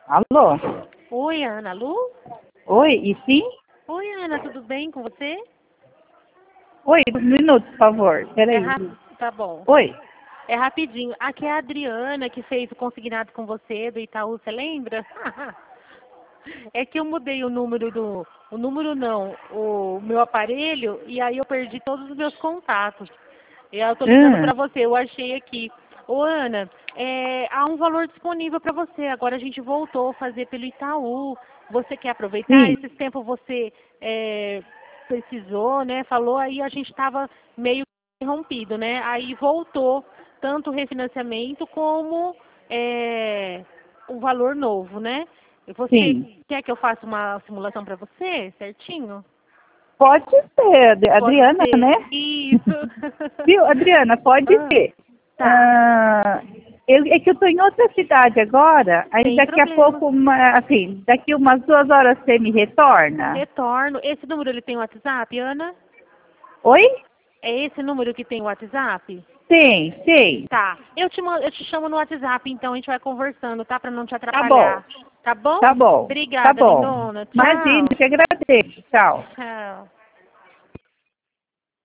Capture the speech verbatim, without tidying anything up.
Alô? Oi, Ana Lu? Oi, e sim? Oi, Ana, tudo bem com você? Oi, um minuto, por favor. É Peraí. rap... Tá bom. Oi? É rapidinho. Aqui é a Adriana que fez o consignado com você do Itaú, você lembra? É que eu mudei o número do... O número não, o meu aparelho, e aí eu perdi todos os meus contatos. E aí eu tô ligando Hum, pra você, eu achei aqui. Ô, Ana, é, há um valor disponível pra você. Agora a gente voltou a fazer pelo Itaú. Você quer aproveitar? sim. Esse tempo você é, precisou, né? Falou, aí a gente estava meio interrompido, né? Aí voltou tanto o refinanciamento como é, o valor novo, né? Você Sim. quer que eu faça uma simulação para você, certinho? Pode ser, Ad- Pode Adriana, ser. né? Isso. Viu, Adriana, pode Ah, ser. tá, Ah, eu, é que eu estou em outra cidade agora, aí sem daqui a problema. pouco, uma, assim, daqui umas duas horas você me retorna? Retorno. Esse número ele tem WhatsApp, Ana? Oi? É esse número que tem WhatsApp? Sim, sim. Tá. Eu te, ma- eu te chamo no WhatsApp, então a gente vai conversando, tá? Pra não te Tá bom, atrapalhar. Tá bom? tá bom, tá Obrigada, bom. lindona. Imagina, Tchau. te agradeço. Tchau. Tchau.